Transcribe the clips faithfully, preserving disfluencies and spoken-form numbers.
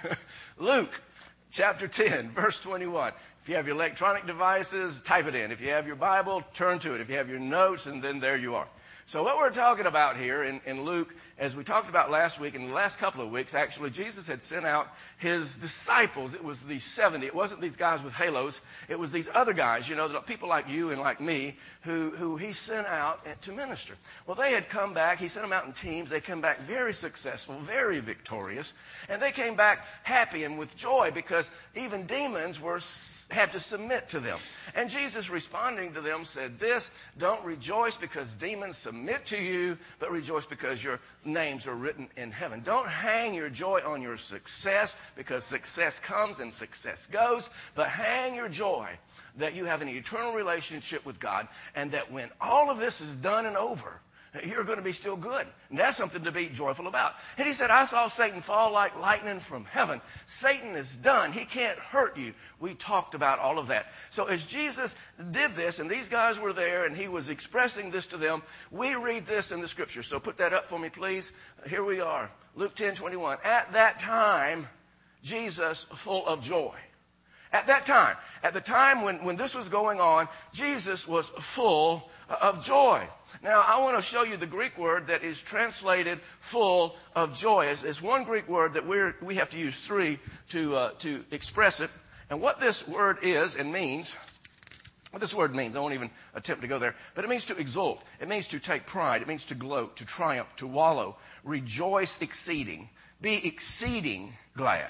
Luke chapter ten, verse twenty-one. If you have your electronic devices, type it in. If you have your Bible, turn to it. If you have your notes, and then there you are. So what we're talking about here in, in Luke, as we talked about last week, in the last couple of weeks, actually, Jesus had sent out his disciples. It was the seventy. It wasn't these guys with halos. It was these other guys, you know, people like you and like me, who, who he sent out to minister. Well, they had come back. He sent them out in teams. They came back very successful, very victorious. And they came back happy and with joy because even demons were had to submit to them. And Jesus, responding to them, said this: don't rejoice because demons submit to you, but rejoice because your names are written in heaven. Don't hang your joy on your success, because success comes and success goes, but hang your joy that you have an eternal relationship with God, and that when all of this is done and over, you're going to be still good. And that's something to be joyful about. And he said, I saw Satan fall like lightning from heaven. Satan is done. He can't hurt you. We talked about all of that. So as Jesus did this, and these guys were there, and he was expressing this to them, we read this in the scripture. So put that up for me, please. Here we are. Luke ten twenty-one. At that time, Jesus, full of joy. At that time, at the time when, when this was going on, Jesus was full of joy. Now, I want to show you the Greek word that is translated full of joy. It's, it's one Greek word that we're, we have to use three to, uh, to express it. And what this word is and means, what this word means, I won't even attempt to go there, but it means to exult. It means to take pride. It means to gloat, to triumph, to wallow, rejoice exceeding, be exceeding glad.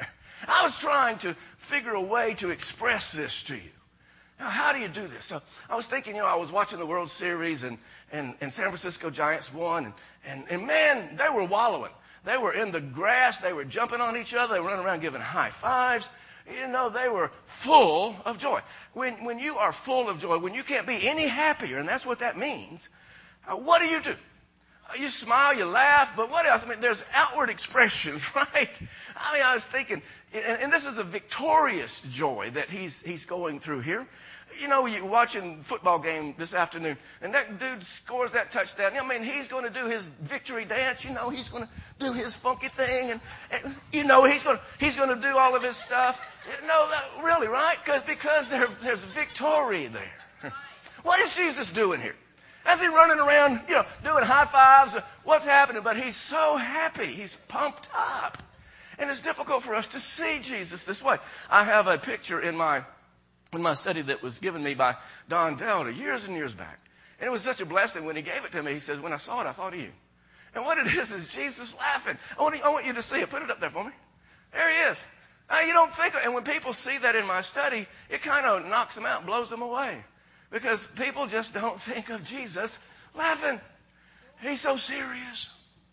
I was trying to figure a way to express this to you. Now, how do you do this? So I was thinking, you know, I was watching the World Series, and, and, and San Francisco Giants won, and, and, and man, they were wallowing. They were in the grass. They were jumping on each other. They were running around giving high fives. You know, they were full of joy. When, when you are full of joy, when you can't be any happier, and that's what that means, uh, what do you do? You smile, you laugh, but what else? I mean, there's outward expressions, right? I mean, I was thinking, and, and this is a victorious joy that he's he's going through here. You know, you're watching football game this afternoon, and that dude scores that touchdown. I mean, he's going to do his victory dance. You know, he's going to do his funky thing, and, and you know, he's going to he's going to do all of his stuff. No, that, really, right? Because because there, there's victory there. What is Jesus doing here? As he running around, you know, doing high fives, what's happening? But he's so happy. He's pumped up. And it's difficult for us to see Jesus this way. I have a picture in my in my study that was given me by Don Delta years and years back. And it was such a blessing when he gave it to me. He says, when I saw it, I thought of you. And what it is is Jesus laughing. I want, you, I want you to see it. Put it up there for me. There he is. Now, you don't think, and when people see that in my study, it kind of knocks them out, blows them away. Because people just don't think of Jesus laughing. He's so serious.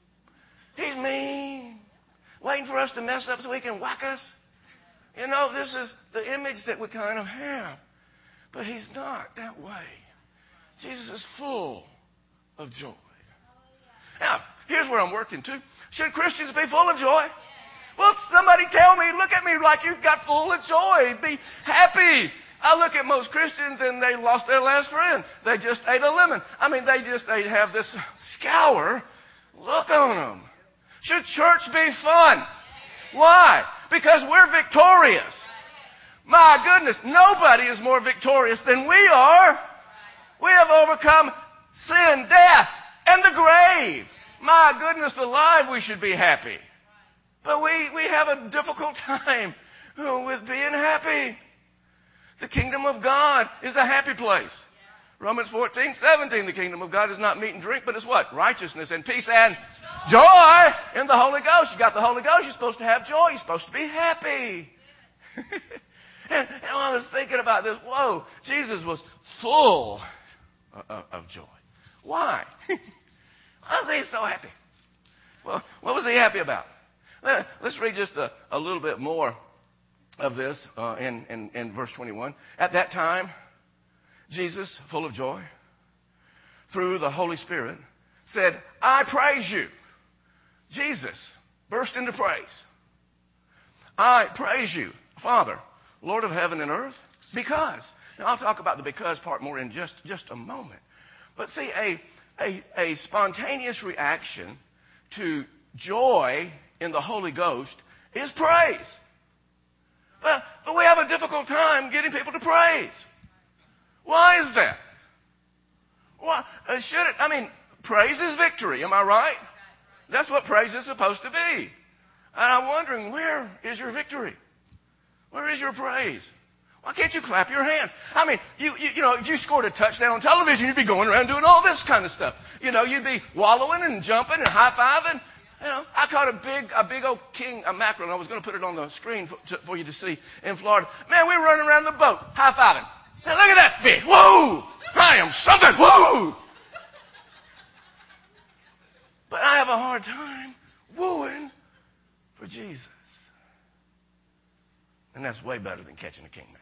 He's mean. Waiting for us to mess up so he can whack us. You know, this is the image that we kind of have. But he's not that way. Jesus is full of joy. Now, here's where I'm working to. Should Christians be full of joy? Well, somebody tell me, look at me like you've got full of joy. Be happy. I look at most Christians and they lost their last friend. They just ate a lemon. I mean, they just they have this scour look on them. Should church be fun? Why? Because we're victorious. My goodness, nobody is more victorious than we are. We have overcome sin, death, and the grave. My goodness alive, we should be happy. But we, we have a difficult time with being happy. The kingdom of God is a happy place. Romans fourteen, seventeen, the kingdom of God is not meat and drink, but it's what? Righteousness and peace and joy in the Holy Ghost. You got the Holy Ghost, you're supposed to have joy. You're supposed to be happy. and, and I was thinking about this, whoa, Jesus was full of, of joy. Why? Why was he so happy? Well, what was he happy about? Let's read just a, a little bit more of this uh, in, in, in verse twenty-one. At that time, Jesus, full of joy, through the Holy Spirit, said, I praise you. Jesus burst into praise. I praise you, Father, Lord of heaven and earth, because. Now, I'll talk about the because part more in just, just a moment. But see, a, a, a spontaneous reaction to joy in the Holy Ghost is praise. But, but we have a difficult time getting people to praise. Why is that? Why, uh, should it? I mean, praise is victory. Am I right? That's what praise is supposed to be. And I'm wondering, where is your victory? Where is your praise? Why can't you clap your hands? I mean, you, you, you know, if you scored a touchdown on television, you'd be going around doing all this kind of stuff. You know, you'd be wallowing and jumping and high-fiving. You know, I caught a big, a big old king, a mackerel, and I was going to put it on the screen for, to, for you to see in Florida. Man, we were running around the boat, high-fiving. Now look at that fish. Whoa! I am something. Whoa! But I have a hard time wooing for Jesus. And that's way better than catching a king mackerel.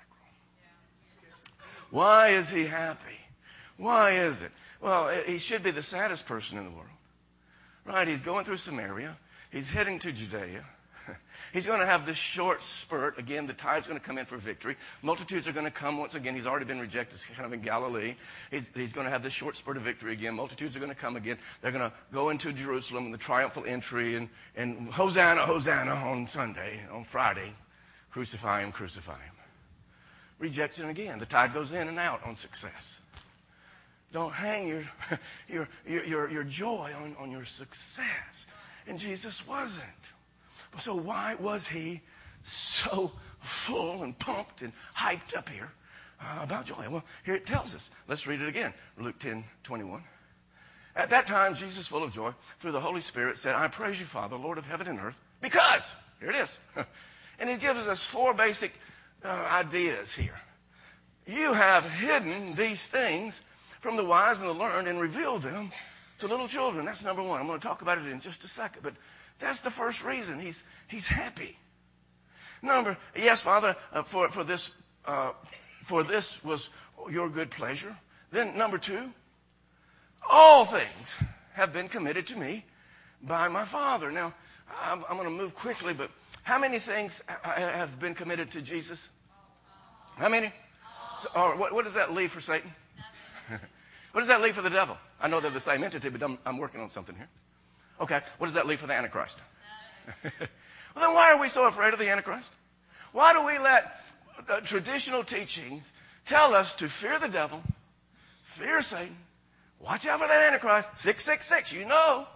Why is he happy? Why is it? Well, he should be the saddest person in the world. Right? He's going through Samaria. He's heading to Judea. He's going to have this short spurt. Again, the tide's going to come in for victory. Multitudes are going to come once again. He's already been rejected kind of in Galilee. He's, he's going to have this short spurt of victory again. Multitudes are going to come again. They're going to go into Jerusalem in the triumphal entry and, and Hosanna, Hosanna on Sunday, on Friday. Crucify him, crucify him. Rejection again. The tide goes in and out on success. Don't hang your your your your, your joy on, on your success. And Jesus wasn't. So why was he so full and pumped and hyped up here uh, about joy? Well, here it tells us. Let's read it again. Luke ten twenty-one. At that time, Jesus, full of joy, through the Holy Spirit, said, I praise you, Father, Lord of heaven and earth, because, here it is. And he gives us four basic uh, ideas here. You have hidden these things from the wise and the learned and revealed them to little children. That's number one. I'm going to talk about it in just a second. But that's the first reason he's he's happy. Number, yes, Father, uh, for for this uh, for this was your good pleasure. Then number two, all things have been committed to me by my Father. Now, I'm, I'm going to move quickly, but how many things have been committed to Jesus? How many? So, or what, what does that leave for Satan? What does that leave for the devil? I know they're the same entity, but I'm, I'm working on something here. Okay, what does that leave for the Antichrist? Well, then why are we so afraid of the Antichrist? Why do we let uh, traditional teachings tell us to fear the devil, fear Satan, watch out for that Antichrist, six six six, you know?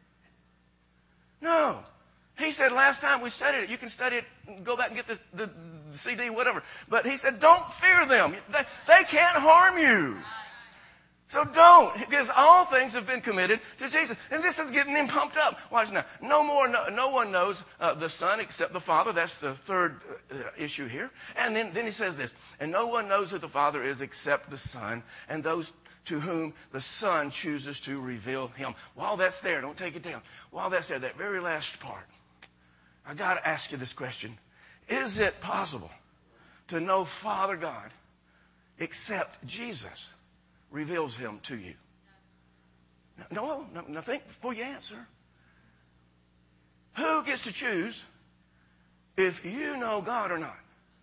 No. He said last time we studied it, you can study it, go back and get this, the, the C D, whatever. But he said, don't fear them. They, they can't harm you. So don't, because all things have been committed to Jesus. And this is getting him pumped up. Watch now. No more, no, no one knows uh, the Son except the Father. That's the third uh, issue here. And then, then he says this, and no one knows who the Father is except the Son, and those to whom the Son chooses to reveal him. While that's there, don't take it down. While that's there, that very last part, I got to ask you this question. Is it possible to know Father God except Jesus reveals him to you? No, no, no, think before you answer. Who gets to choose if you know God or not?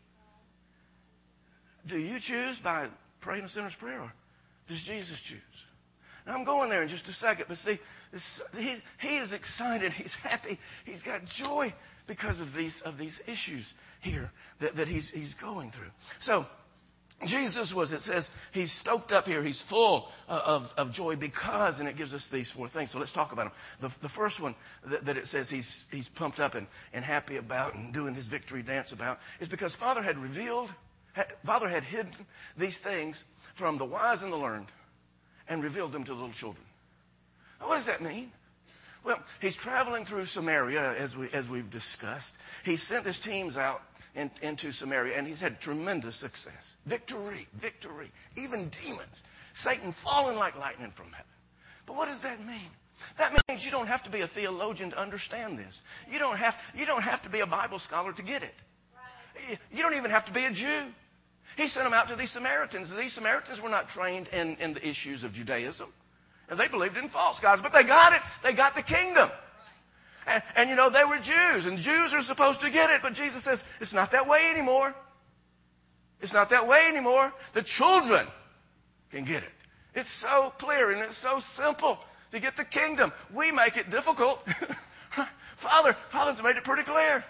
Do you choose by praying a sinner's prayer, or does Jesus choose? Now, I'm going there in just a second, but see, this, he, he is excited. He's happy. He's got joy because of these of these issues here that, that he's he's going through. So, Jesus was, it says, he's stoked up here. He's full of, of joy because, and it gives us these four things. So let's talk about them. The, the first one that, that it says he's he's pumped up and, and happy about and doing his victory dance about is because Father had revealed, had, Father had hidden these things from the wise and the learned and revealed them to little children. Now, what does that mean? Well, he's traveling through Samaria, as we as we've discussed. He sent his teams out in, into Samaria, and he's had tremendous success. Victory, victory. Even demons. Satan falling like lightning from heaven. But what does that mean? That means you don't have to be a theologian to understand this. You don't have you don't have to be a Bible scholar to get it. Right. You don't even have to be a Jew. He sent them out to these Samaritans. These Samaritans were not trained in, in the issues of Judaism. And they believed in false gods. But they got it. They got the kingdom. And, and, you know, they were Jews. And Jews are supposed to get it. But Jesus says, it's not that way anymore. It's not that way anymore. The children can get it. It's so clear and it's so simple to get the kingdom. We make it difficult. Father, Father's made it pretty clear.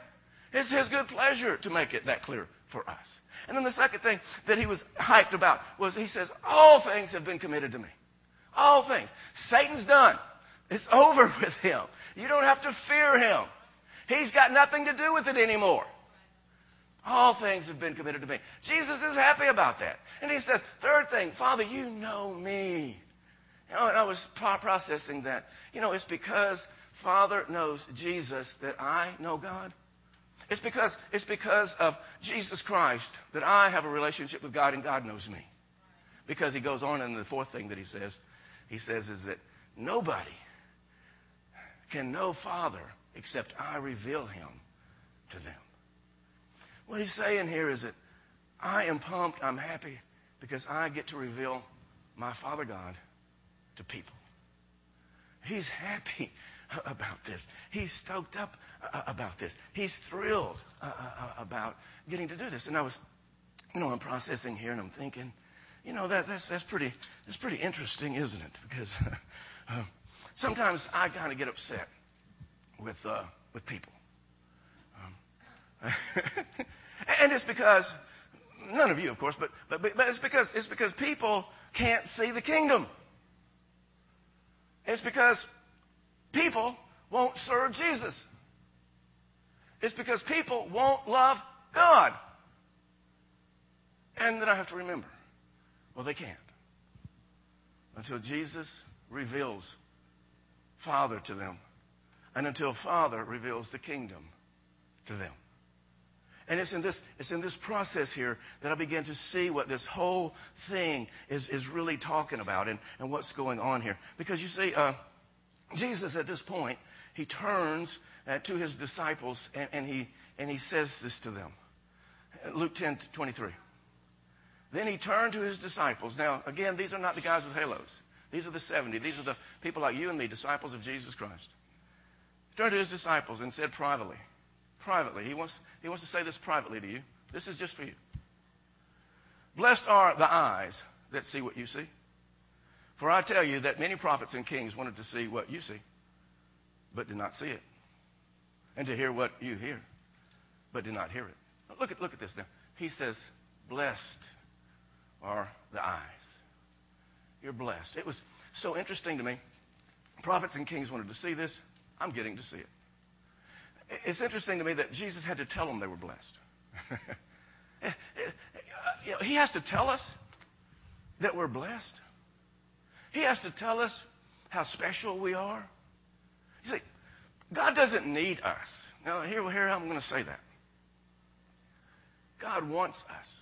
It's his good pleasure to make it that clear for us. And then the second thing that he was hyped about was he says, all things have been committed to me. All things. Satan's done. It's over with him. You don't have to fear him. He's got nothing to do with it anymore. All things have been committed to me. Jesus is happy about that. And he says, third thing, Father, you know me. You know, and I was processing that. You know, it's because Father knows Jesus that I know God. It's because, it's because of Jesus Christ that I have a relationship with God and God knows me. Because he goes on, and the fourth thing that he says, he says is that nobody can know Father except I reveal him to them. What he's saying here is that I am pumped, I'm happy, because I get to reveal my Father God to people. He's happy about this. He's stoked up about this. He's thrilled about getting to do this. And I was, you know, I'm processing here and I'm thinking, you know, that, that's that's pretty that's pretty interesting, isn't it? Because uh, sometimes I kind of get upset with uh, with people, um, and it's because none of you, of course, but but but it's because it's because people can't see the kingdom. It's because people won't serve Jesus. It's because people won't love God. And then I have to remember, well, they can't. Until Jesus reveals Father to them. And until Father reveals the kingdom to them. And it's in this, it's in this process here that I begin to see what this whole thing is, is really talking about and, and what's going on here. Because you see, uh, Jesus at this point, he turns uh, to his disciples and, and he and he says this to them. Luke ten twenty-three. Then he turned to his disciples. Now, again, these are not the guys with halos. These are the seventy. These are the people like you and me, disciples of Jesus Christ. He turned to his disciples and said privately, privately, he wants, he wants to say this privately to you. This is just for you. Blessed are the eyes that see what you see. For I tell you that many prophets and kings wanted to see what you see, but did not see it. And to hear what you hear, but did not hear it. Now look at, look at this now. He says, blessed are the eyes. You're blessed. It was so interesting to me. Prophets and kings wanted to see this. I'm getting to see it. It's interesting to me that Jesus had to tell them they were blessed. You know, he has to tell us that we're blessed. He has to tell us how special we are. You see, God doesn't need us. Now, here, here I'm going to say that. God wants us.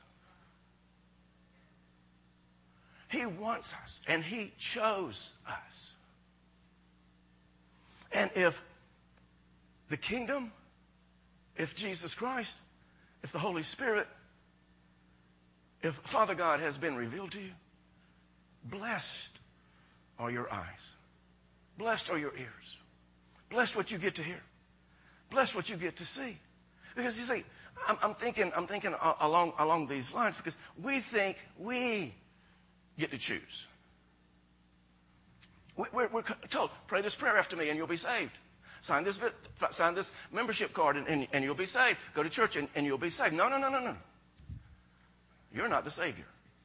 He wants us, and he chose us. And if the kingdom, if Jesus Christ, if the Holy Spirit, if Father God has been revealed to you, blessed are your eyes. Blessed are your ears. Blessed what you get to hear. Blessed what you get to see. Because you see, I'm, I'm thinking, I'm thinking along along these lines because we think we get to choose. We, we're, we're told, pray this prayer after me and you'll be saved. Sign this sign this membership card and, and, and you'll be saved. Go to church and, and you'll be saved. No, no, no, no, no. You're not the Savior.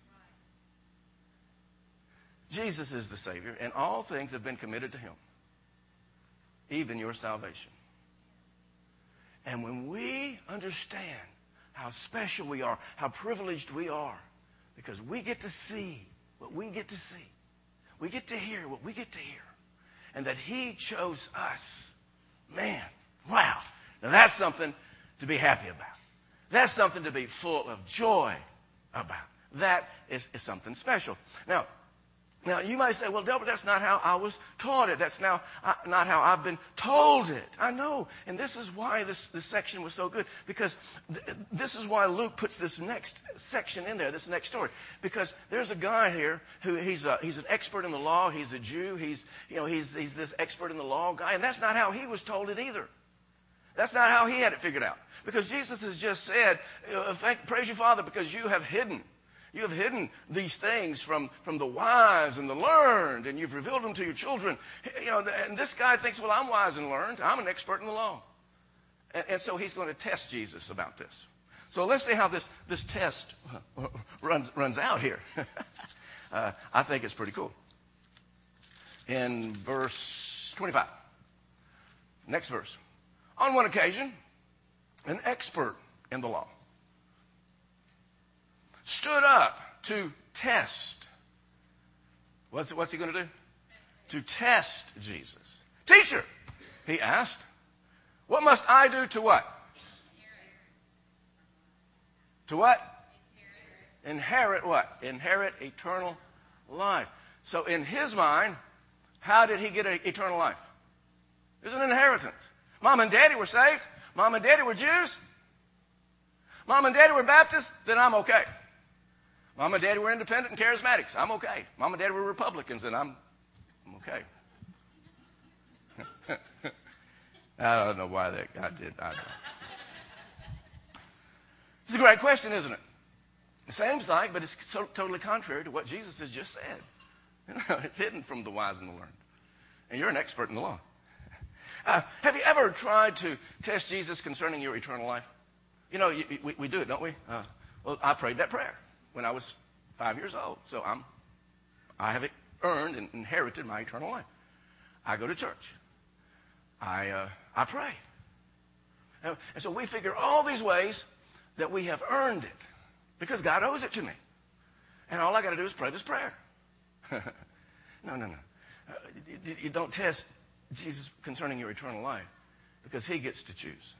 Jesus is the Savior, and all things have been committed to him, even your salvation. And when we understand how special we are, how privileged we are, because we get to see what we get to see, we get to hear what we get to hear, and that he chose us, man, wow. Now that's something to be happy about. That's something to be full of joy about. That is, is something special. Now, Now, you might say, well, Delbert, that's not how I was taught it. That's now uh, not how I've been told it. I know. And this is why this, this section was so good. Because th- this is why Luke puts this next section in there, this next story. Because there's a guy here who he's a, he's an expert in the law. He's a Jew. He's, you know, he's, he's this expert in the law guy. And that's not how he was told it either. That's not how he had it figured out. Because Jesus has just said, thank, praise you, Father, because you have hidden. You have hidden these things from, from the wise and the learned, and you've revealed them to your children. You know, and this guy thinks, well, I'm wise and learned. I'm an expert in the law. And, and so he's going to test Jesus about this. So let's see how this, this test runs, runs out here. uh, I think it's pretty cool. In verse twenty-five, next verse. On one occasion, an expert in the law stood up to test. What's, what's he going to do? To test Jesus. Teacher, he asked, what must I do to what? To what? Inherit. Inherit what? Inherit eternal life. So in his mind, how did he get a, eternal life? It's an inheritance. Mom and Daddy were saved. Mom and Daddy were Jews. Mom and Daddy were Baptists. Then I'm okay. Mom and Daddy were independent and charismatics. I'm okay. Mom and Daddy were Republicans, and I'm, I'm okay. I don't know why that guy did. I don't know. It's a great question, isn't it? It seems like, but it's so, totally contrary to what Jesus has just said. You know, it's hidden from the wise and the learned. And you're an expert in the law. Uh, have you ever tried to test Jesus concerning your eternal life? You know, you, we, we do it, don't we? Uh, well, I prayed that prayer when I was five years old. So I'm, I have earned and inherited my eternal life. I go to church. I, uh, I pray. And so we figure all these ways that we have earned it because God owes it to me. And all I got to do is pray this prayer. no, no, no. Uh, you, you don't test Jesus concerning your eternal life because he gets to choose.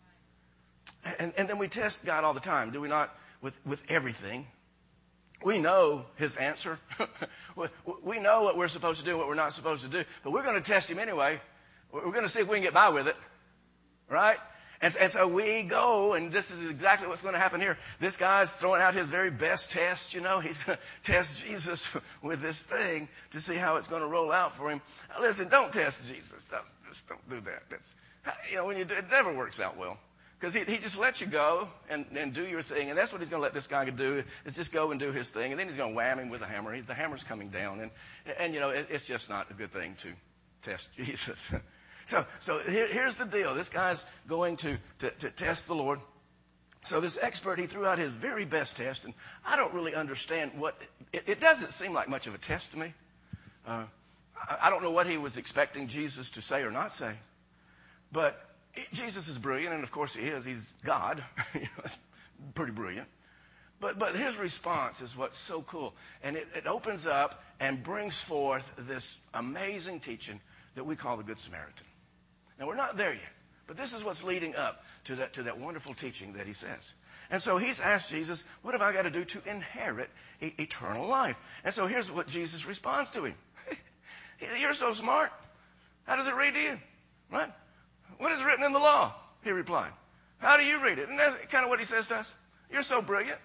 And, and then we test God all the time, do we not? With, with everything. We know his answer. We know what we're supposed to do and what we're not supposed to do. But we're going to test him anyway. We're going to see if we can get by with it. Right? And, and so we go, and this is exactly what's going to happen here. This guy's throwing out his very best test, you know. He's going to test Jesus with this thing to see how it's going to roll out for him. Now, listen, don't test Jesus. Don't, just don't do that. That's, you know, when you do, it never works out well. Because he, he just lets you go and, and do your thing. And that's what he's going to let this guy do, is just go and do his thing. And then he's going to wham him with a hammer. He, the hammer's coming down. And, and you know, it, it's just not a good thing to test Jesus. So, so here, here's the deal. This guy's going to, to, to test the Lord. So this expert, he threw out his very best test, and I don't really understand what, it, it doesn't seem like much of a test to me. Uh, I, I don't know what he was expecting Jesus to say or not say, but it, Jesus is brilliant, and of course he is. He's God. You know, that's pretty brilliant. But, but his response is what's so cool, and it, it opens up and brings forth this amazing teaching that we call the Good Samaritan. Now, we're not there yet, but this is what's leading up to that, to that wonderful teaching that he says. And so he's asked Jesus, what have I got to do to inherit e- eternal life? And so here's what Jesus responds to him. You're so smart. How does it read to you? Right? What is written in the law? He replied. How do you read it? And that's kind of what he says to us. You're so brilliant.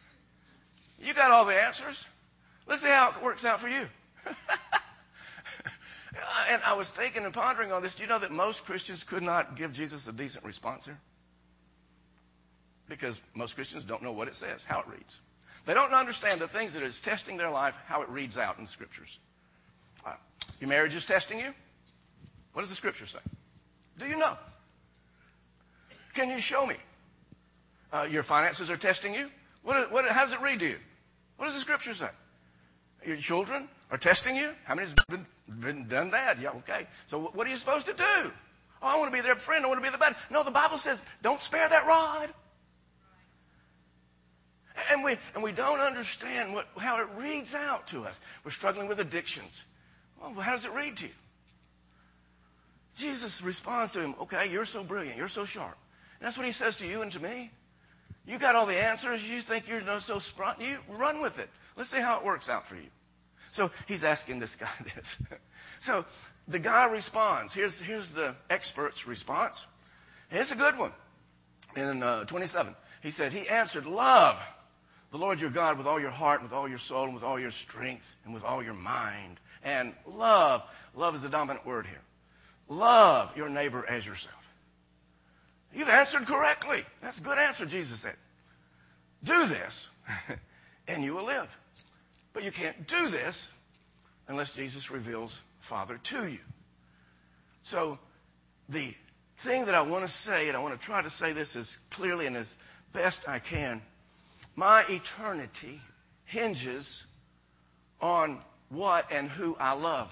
You got all the answers. Let's see how it works out for you. And I was thinking and pondering on this. Do you know that most Christians could not give Jesus a decent response here? Because most Christians don't know what it says, how it reads. They don't understand the things that is testing their life, how it reads out in the Scriptures. Uh, your marriage is testing you? What does the Scripture say? Do you know? Can you show me? Uh, your finances are testing you? What, what, how does it read to you? What does the Scripture say? Your children are testing you? How many has been, been done that? Yeah, okay. So what are you supposed to do? Oh, I want to be their friend. I want to be the bad. No, the Bible says, don't spare that rod. And we and we don't understand what how it reads out to us. We're struggling with addictions. Well, how does it read to you? Jesus responds to him, okay, you're so brilliant. You're so sharp. And that's what he says to you and to me. You got all the answers. You think you're so smart. You run with it. Let's see how it works out for you. So he's asking this guy this. So the guy responds. Here's, here's the expert's response. And it's a good one. In uh, twenty-seven, he said, he answered, love the Lord your God with all your heart, with all your soul, and with all your strength, and with all your mind. And love, love is the dominant word here. Love your neighbor as yourself. You've answered correctly. That's a good answer, Jesus said. Do this, and you will live. But you can't do this unless Jesus reveals Father to you. So the thing that I want to say, and I want to try to say this as clearly and as best I can, my eternity hinges on what and who I love.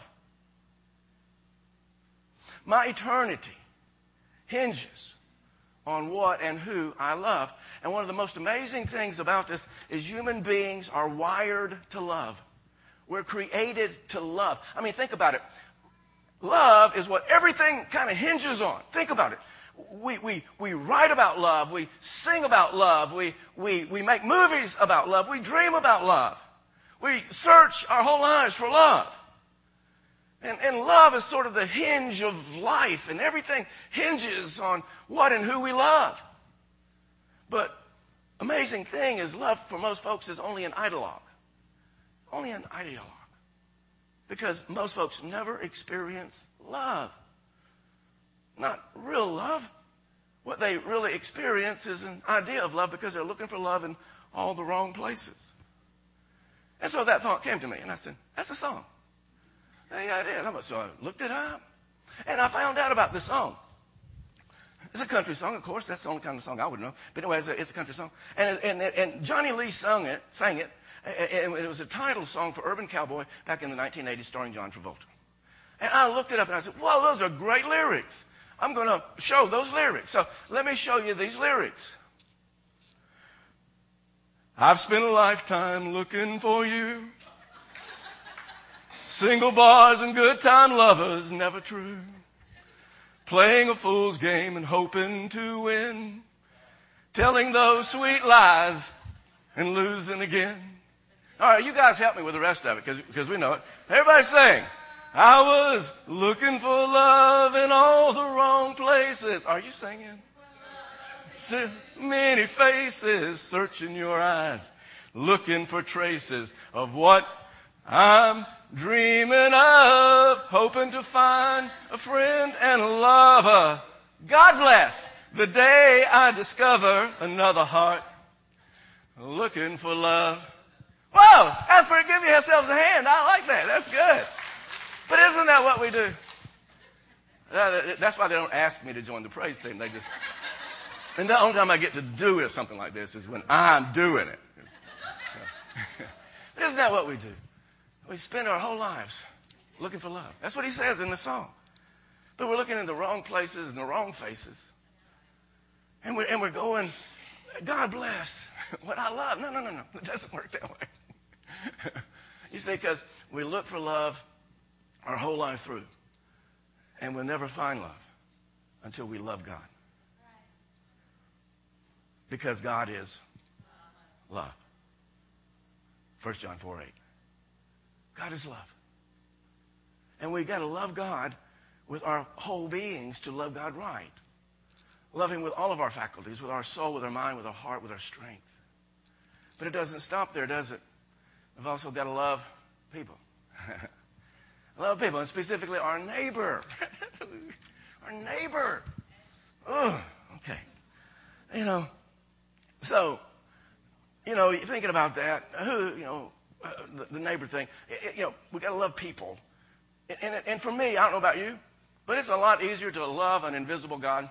My eternity hinges on what and who I love. And one of the most amazing things about this is human beings are wired to love. We're created to love. I mean, think about it. Love is what everything kind of hinges on. Think about it. We, we, we write about love. We sing about love. We, we, we make movies about love. We dream about love. We search our whole lives for love. And, and love is sort of the hinge of life, and everything hinges on what and who we love. But amazing thing is love for most folks is only an ideologue. Only an ideologue. Because most folks never experience love. Not real love. What they really experience is an idea of love because they're looking for love in all the wrong places. And so that thought came to me, and I said, that's a song. Yeah, I did. So I looked it up, and I found out about this song. It's a country song, of course. That's the only kind of song I would know. But anyway, it's a, it's a country song. And, and, and Johnny Lee sung it, sang it, and it was a title song for Urban Cowboy back in the nineteen eighties starring John Travolta. And I looked it up, and I said, whoa, those are great lyrics. I'm going to show those lyrics. So let me show you these lyrics. I've spent a lifetime looking for you. Single bars and good time lovers, never true. Playing a fool's game and hoping to win. Telling those sweet lies and losing again. All right, you guys help me with the rest of it because we know it. Everybody sing. I was looking for love in all the wrong places. Are you singing? So many faces searching your eyes. Looking for traces of what I'm dreaming of, hoping to find a friend and a lover. God bless the day I discover another heart looking for love. Whoa, that's pretty good. Give yourselves a hand. I like that. That's good. But isn't that what we do? That's why they don't ask me to join the praise team. They just, and the only time I get to do is something like this is when I'm doing it. So, but isn't that what we do? We spend our whole lives looking for love. That's what he says in the song. But we're looking in the wrong places and the wrong faces. And we're, and we're going, God bless what I love. No, no, no, no. It doesn't work that way. You see, because we look for love our whole life through. And we'll never find love until we love God. Because God is love. First John four eight. God is love. And we've got to love God with our whole beings to love God right. Love Him with all of our faculties, with our soul, with our mind, with our heart, with our strength. But it doesn't stop there, does it? We've also got to love people. Love people, and specifically our neighbor. Our neighbor. Oh, okay. You know, so, you know, you're thinking about that. Who, you know, uh, the, the neighbor thing. It, it, you know, we got to love people. And, and, and for me, I don't know about you, but it's a lot easier to love an invisible God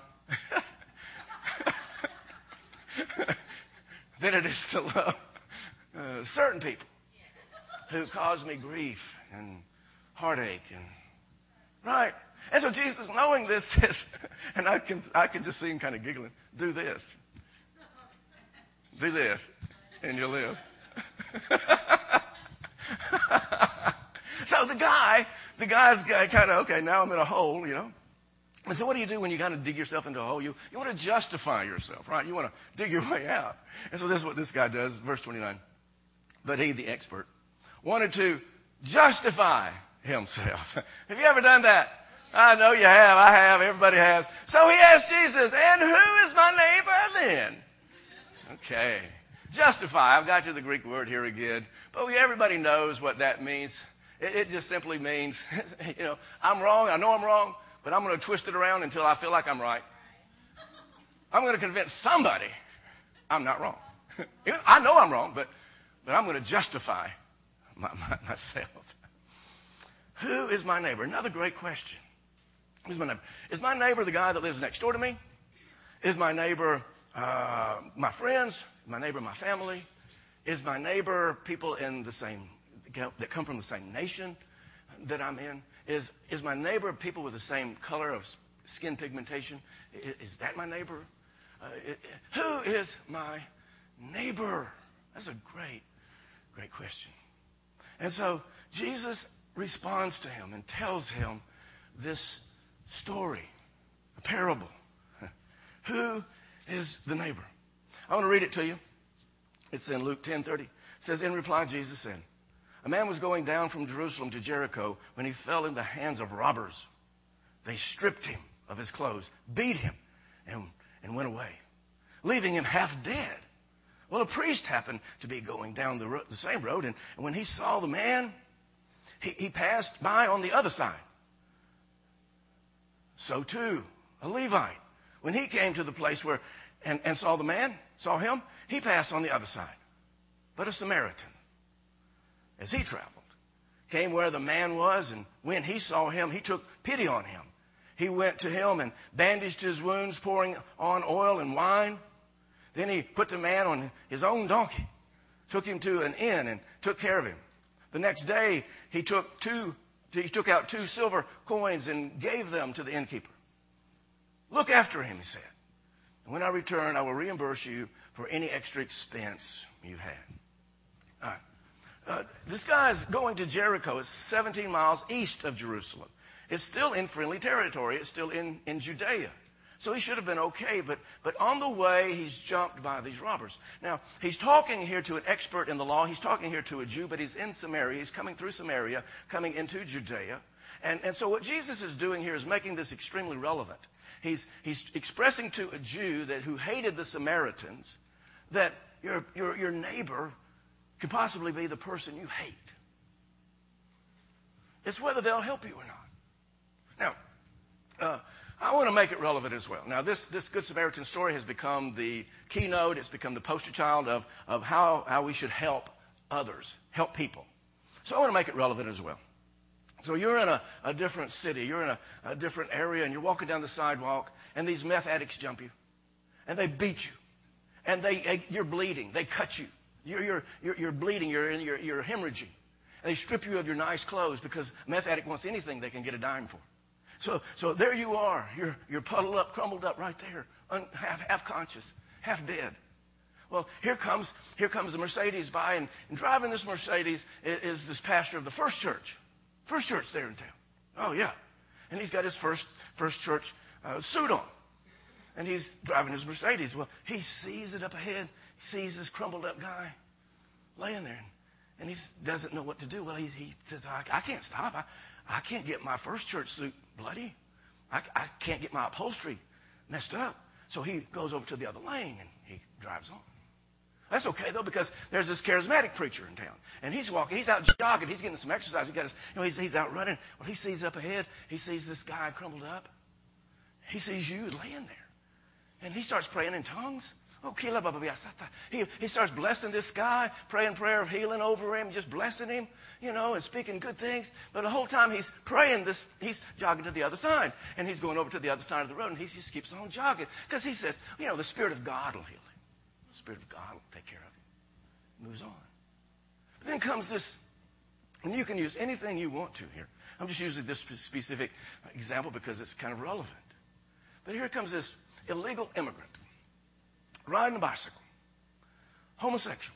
than it is to love uh, certain people who cause me grief and heartache and right. And so Jesus, knowing this, says, and I can I can just see him kind of giggling. Do this, do this, and you'll live. So the guy, the guy's kind of okay. Now I'm in a hole, you know. And so what do you do when you kind of dig yourself into a hole? You you want to justify yourself, right? You want to dig your way out. And so this is what this guy does. Verse twenty-nine. But he, the expert, wanted to justify himself. Have you ever done that? I know you have. I have. Everybody has. So he asked Jesus, and who is my neighbor then? Okay. Justify. I've got you the Greek word here again. But we, everybody knows what that means. It, it just simply means, you know, I'm wrong. I know I'm wrong, but I'm going to twist it around until I feel like I'm right. I'm going to convince somebody I'm not wrong. I know I'm wrong, but, but I'm going to justify my, my, myself. Who is my neighbor? Another great question. Who's my neighbor? Is my neighbor the guy that lives next door to me? Is my neighbor uh, my friends? Is my neighbor my family? Is my neighbor people in the same that come from the same nation that I'm in? Is is my neighbor people with the same color of skin pigmentation? Is, is that my neighbor? Uh, it, who is my neighbor? That's a great, great question. And so Jesus responds to him and tells him this story, a parable. Who is the neighbor? I want to read it to you. It's in Luke ten thirty. It says, in reply, Jesus said, a man was going down from Jerusalem to Jericho when he fell in the hands of robbers. They stripped him of his clothes, beat him, and, and went away, leaving him half dead. Well, a priest happened to be going down the, ro- the same road, and, and when he saw the man, he, he passed by on the other side. So too, a Levite, when he came to the place where and, and saw the man, saw him, he passed on the other side. But a Samaritan, as he traveled, came where the man was, and when he saw him, he took pity on him. He went to him and bandaged his wounds, pouring on oil and wine. Then he put the man on his own donkey, took him to an inn, and took care of him. The next day, he took two, he took out two silver coins and gave them to the innkeeper. Look after him, he said. And when I return, I will reimburse you for any extra expense you had. All right. Uh, this guy's going to Jericho. It's seventeen miles east of Jerusalem. It's still in friendly territory. It's still in, in Judea. So he should have been okay, but, but on the way, he's jumped by these robbers. Now, he's talking here to an expert in the law. He's talking here to a Jew, but he's in Samaria. He's coming through Samaria, coming into Judea. And, and so what Jesus is doing here is making this extremely relevant. He's, he's expressing to a Jew that who hated the Samaritans that your, your, your neighbor could possibly be the person you hate. It's whether they'll help you or not. Now, uh, I want to make it relevant as well. Now, this, this Good Samaritan story has become the keynote. It's become the poster child of, of how, how we should help others, help people. So I want to make it relevant as well. So you're in a, a different city. You're in a, a different area, and you're walking down the sidewalk, and these meth addicts jump you, and they beat you, and they you're bleeding. They cut you. You're, you're, you're, you're bleeding. You're, in, you're, you're hemorrhaging. And they strip you of your nice clothes because a meth addict wants anything they can get a dime for. So, so there you are. You're, you're puddled up, crumbled up right there, un, half, half conscious, half dead. Well, here comes, here comes the Mercedes by, and, and driving this Mercedes is, is this pastor of the First Church. First Church there in town. Oh, yeah. And he's got his first, first church uh, suit on. And he's driving his Mercedes. Well, he sees it up ahead. He sees this crumbled up guy laying there. And he doesn't know what to do. Well, he, he says, I, I can't stop. I, I can't get my First Church suit bloody. I, I can't get my upholstery messed up. So he goes over to the other lane and he drives on. That's okay, though, because there's this charismatic preacher in town. And he's walking. He's out jogging. He's getting some exercise. He got his, you know, he's, he's out running. Well, he sees up ahead. He sees this guy crumbled up. He sees you laying there. And he starts praying in tongues. Oh, he, he starts blessing this guy, praying prayer of healing over him, just blessing him, you know, and speaking good things. But the whole time he's praying this, he's jogging to the other side. And he's going over to the other side of the road, and he just keeps on jogging. Because he says, you know, the Spirit of God will heal him. The Spirit of God will take care of him. Moves on. But then comes this, and you can use anything you want to here. I'm just using this specific example because it's kind of relevant. But here comes this illegal immigrant riding a bicycle, homosexual,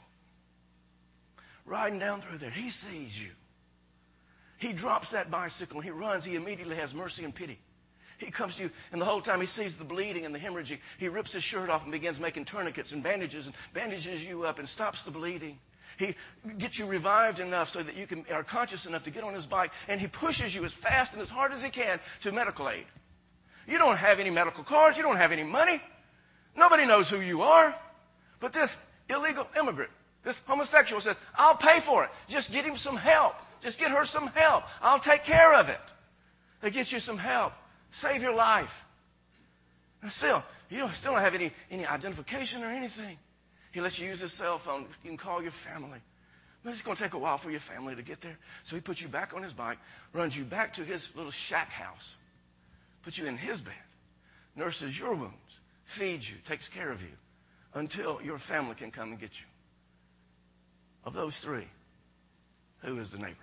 riding down through there. He sees you. He drops that bicycle and he runs. He immediately has mercy and pity. He comes to you, and the whole time he sees the bleeding and the hemorrhaging, he rips his shirt off and begins making tourniquets and bandages and bandages you up and stops the bleeding. He gets you revived enough so that you can are conscious enough to get on his bike, and he pushes you as fast and as hard as he can to medical aid. You don't have any medical cards. You don't have any money. Nobody knows who you are. But this illegal immigrant, this homosexual says, I'll pay for it. Just get him some help. Just get her some help. I'll take care of it. They get you some help. Save your life. And still, you don't, still don't have any, any identification or anything. He lets you use his cell phone. You can call your family. But it's going to take a while for your family to get there. So he puts you back on his bike, runs you back to his little shack house, puts you in his bed, nurses your wounds, feeds you, takes care of you until your family can come and get you. Of those three, who is the neighbor?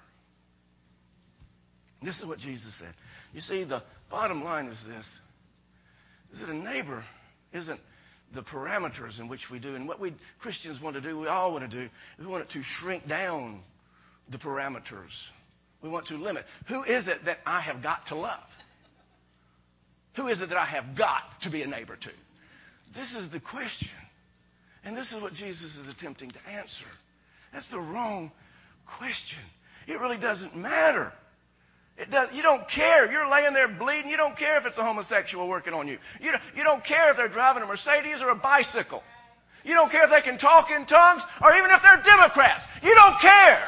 This is what Jesus said. You see, the bottom line is this, is that a neighbor isn't the parameters in which we do. And what we Christians want to do, we all want to do, is we want to shrink down the parameters. We want to limit. Who is it that I have got to love? Who is it that I have got to be a neighbor to? This is the question. And this is what Jesus is attempting to answer. That's the wrong question. It really doesn't matter. It does, you don't care. You're laying there bleeding. You don't care if it's a homosexual working on you. You don't, you don't care if they're driving a Mercedes or a bicycle. You don't care if they can talk in tongues or even if they're Democrats. You don't care.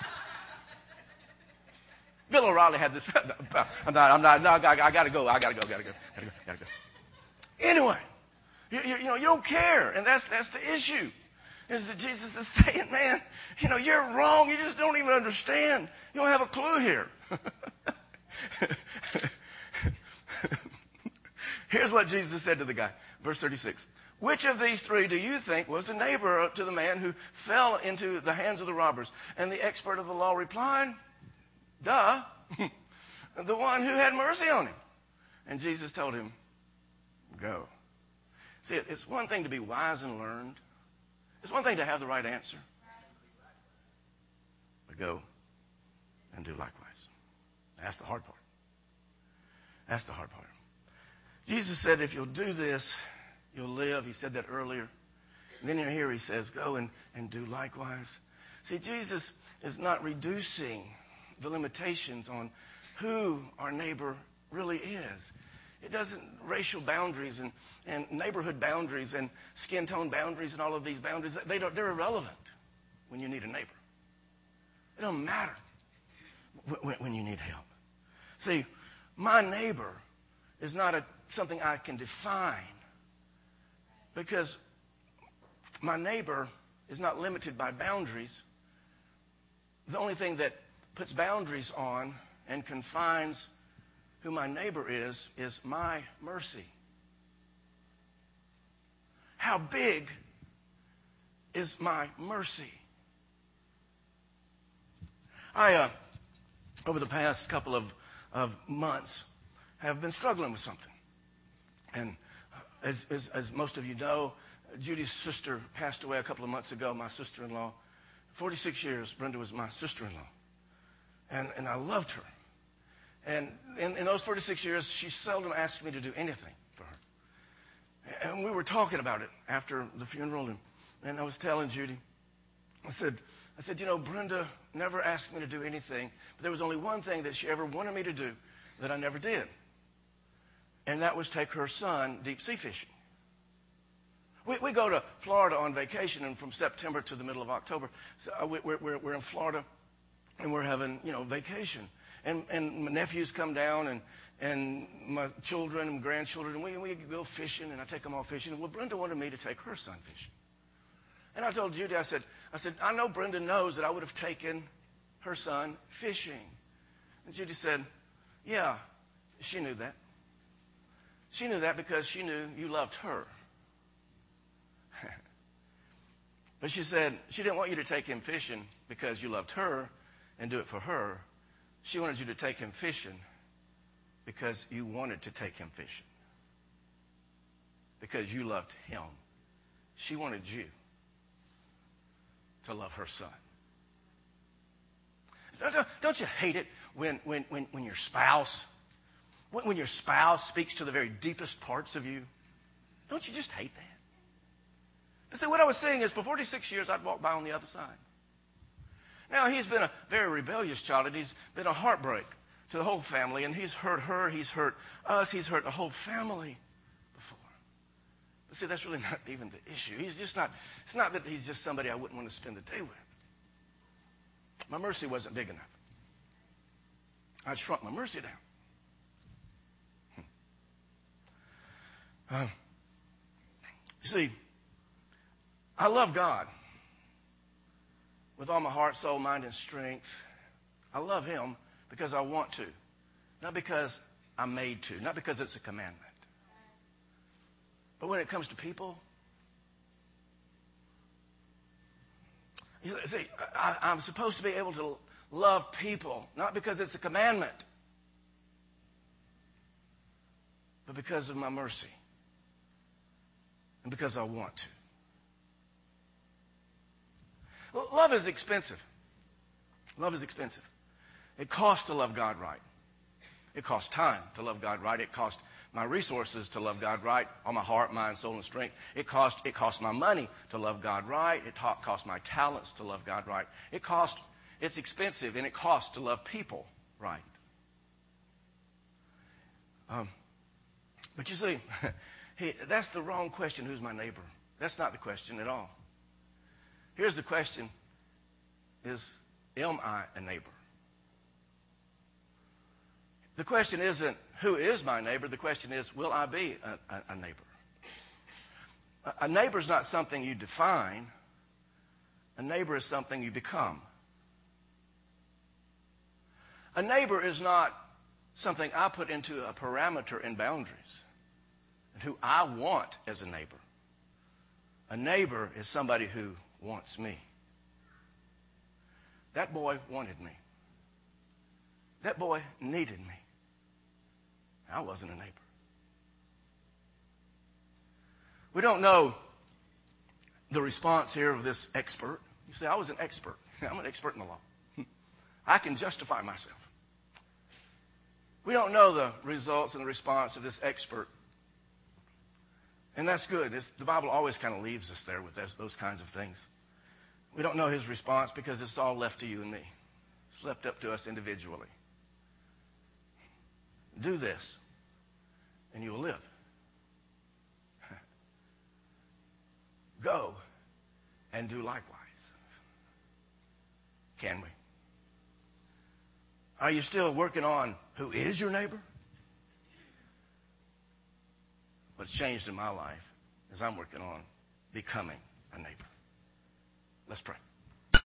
Bill O'Reilly had this. I'm not, I'm not, no, I, I gotta go. I gotta go, gotta go, gotta go, gotta go. Anyway, you, you, you know, you don't care. And that's, that's the issue. Is that Jesus is saying, man, you know, you're wrong. You just don't even understand. You don't have a clue here. Here's what Jesus said to the guy. Verse thirty-six. Which of these three do you think was a neighbor to the man who fell into the hands of the robbers? And the expert of the law replied, duh, the one who had mercy on him. And Jesus told him, go. See, it's one thing to be wise and learned. It's one thing to have the right answer. But go and do likewise. That's the hard part. That's the hard part. Jesus said, if you'll do this, you'll live. He said that earlier. And then here he says, go and, and do likewise. See, Jesus is not reducing the limitations on who our neighbor really is. It doesn't, racial boundaries and, and neighborhood boundaries and skin tone boundaries and all of these boundaries, they don't, they're irrelevant when you need a neighbor. It don't matter when, when you need help. See, my neighbor is not a, something I can define because my neighbor is not limited by boundaries. The only thing that puts boundaries on and confines who my neighbor is, is my mercy. How big is my mercy? I, uh, over the past couple of, of months, have been struggling with something. And as, as, as most of you know, Judy's sister passed away a couple of months ago, my sister-in-law. forty-six years, Brenda was my sister-in-law. And, and I loved her. And in, in those forty-six years, she seldom asked me to do anything for her. And we were talking about it after the funeral, and, and I was telling Judy, I said, I said, you know, Brenda never asked me to do anything, but there was only one thing that she ever wanted me to do that I never did. And that was take her son deep sea fishing. We, we go to Florida on vacation, and from September to the middle of October, so we, we're, we're in Florida, and we're having, you know, vacation. And, and my nephews come down, and, and my children and grandchildren, and we, we go fishing, and I take them all fishing. Well, Brenda wanted me to take her son fishing. And I told Judy, I said, I said, I know Brenda knows that I would have taken her son fishing. And Judy said, yeah, she knew that. She knew that because she knew you loved her. But she said she didn't want you to take him fishing because you loved her and do it for her. She wanted you to take him fishing because you wanted to take him fishing. Because you loved him. She wanted you to love her son. Don't, don't you hate it when, when, when, when your spouse, when, when your spouse speaks to the very deepest parts of you? Don't you just hate that? And so what I was saying is for forty-six years, I'd walk by on the other side. Now, he's been a very rebellious child, and he's been a heartbreak to the whole family, and he's hurt her, he's hurt us, he's hurt the whole family before. But see, that's really not even the issue. He's just not, it's not that he's just somebody I wouldn't want to spend the day with. My mercy wasn't big enough. I'd shrunk my mercy down. Hmm. Um, you see, I love God with all my heart, soul, mind, and strength. I love him because I want to, not because I'm made to, not because it's a commandment. But when it comes to people, you see, I, I'm supposed to be able to love people, not because it's a commandment, but because of my mercy and because I want to. Well, love is expensive. Love is expensive. It costs to love God right. It costs time to love God right. It costs my resources to love God right, all my heart, mind, soul, and strength. It costs it costs my money to love God right. It ta- costs my talents to love God right. It costs, it's expensive, and it costs to love people right. Um, but you see, he, that's the wrong question, who's my neighbor? That's not the question at all. Here's the question, is, am I a neighbor? The question isn't, who is my neighbor? The question is, will I be a, a, a neighbor? A, a neighbor is not something you define. A neighbor is something you become. A neighbor is not something I put into a parameter and boundaries, and who I want as a neighbor. A neighbor is somebody who wants me. That boy wanted me. That boy needed me. I wasn't a neighbor. We don't know the response here of this expert. You say, I was an expert. I'm an expert in the law. I can justify myself. We don't know the results and the response of this expert. And that's good. It's, the Bible always kind of leaves us there with those, those kinds of things. We don't know his response because it's all left to you and me. It's left up to us individually. Do this, and you will live. Go and do likewise. Can we? Are you still working on who is your neighbor? What's changed in my life is I'm working on becoming a neighbor. Let's pray.